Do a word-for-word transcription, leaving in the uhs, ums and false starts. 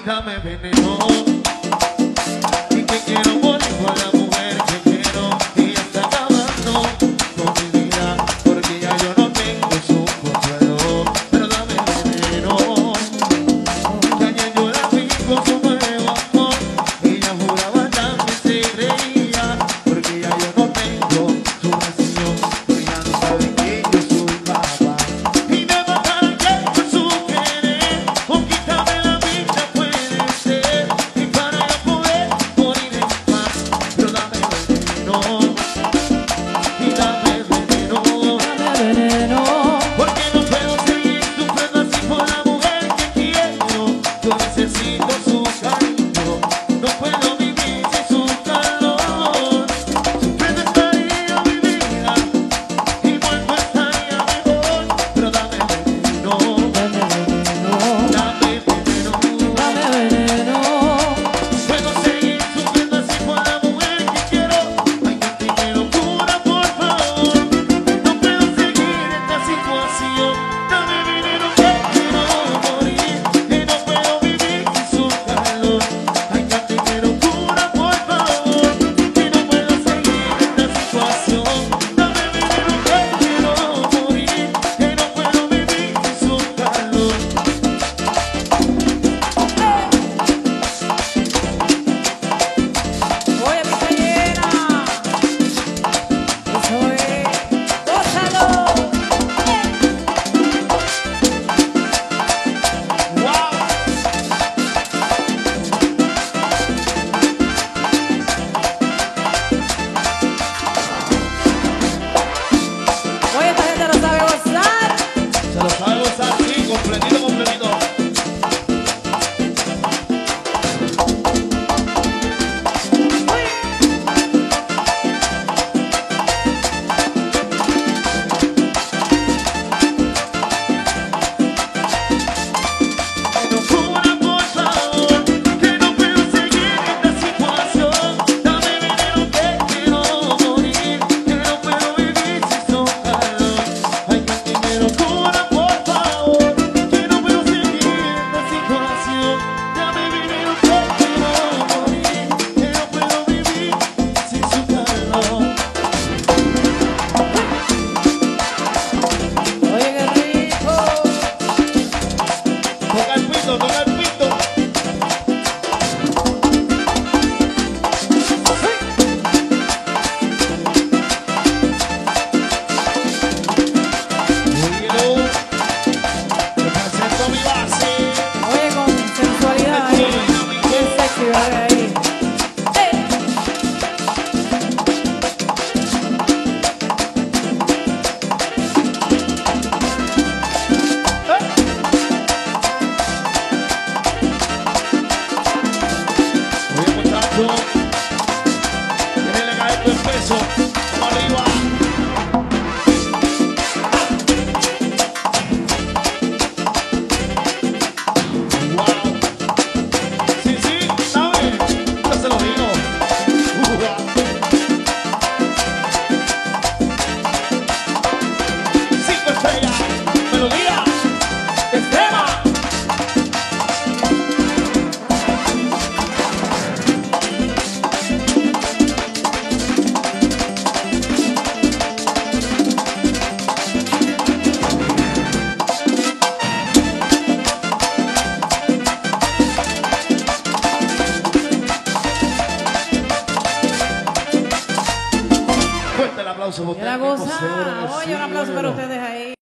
vida me envenenó y que quiero morir por la mujer que quiero y ya está acabando con mi vida porque ya yo no tengo su consuelo, pero dame veneno. Que ayer yo la vi con su nuevo amor, ella juraba también se reía porque ya yo no tengo su vacío, porque ya no sabe que yo soy papá y me matan que por su querer o quítame la vida puede ser y para yo poder morir en paz, pero dame veneno y dame veneno, Dame veneno. porque no puedo seguir sufriendo así por la mujer que quiero. Yo necesito su cariño, no puedo vivir sin su calor. Sufriendo estaría mi vida y muerto estaría mejor, pero dame veneno, Dame veneno. dame veneno. Dame veneno. Puedo seguir sufriendo así por la mujer que quiero. Ay, que te locura, por favor. No puedo seguir esta situación. Dame veneno que quiero morir, que no puedo vivir sin su calor. Ay, que te locura, por favor. Que no puedo seguir esta situación. Dame veneno que quiero morir, que no puedo vivir sin su calor. Oye, mi gallina. Eso es. ¡Gózalo! Wow. Oye, esta gente no sabe gozar. Se lo sabe gozar, sí, completito, completito. Que no cura, por favor, que no puedo seguir esta situación. Dame veneno que quiero morir, que no puedo vivir sin su calor. Ay, que me lo cura, por favor, que no puedo seguir esta situación. Dame veneno que quiero morir, que no puedo vivir sin su calor. Oye, qué rico. Toca el pito, toca el pito. Oílo, te presento mi base. Oye, con sensualidad ahí. Bien sexy, ¿verdad? Ahí. ¡Eh! Oye, muchacho, déjale caer tu peso. Vamos arriba. Wow. Sí, sí, ¿sabe? Yo se lo digo. Uh, Cinco estrellas. Melodía extrema. Fuerte el aplauso. Y la goza. Oye, un aplauso para ustedes ahí.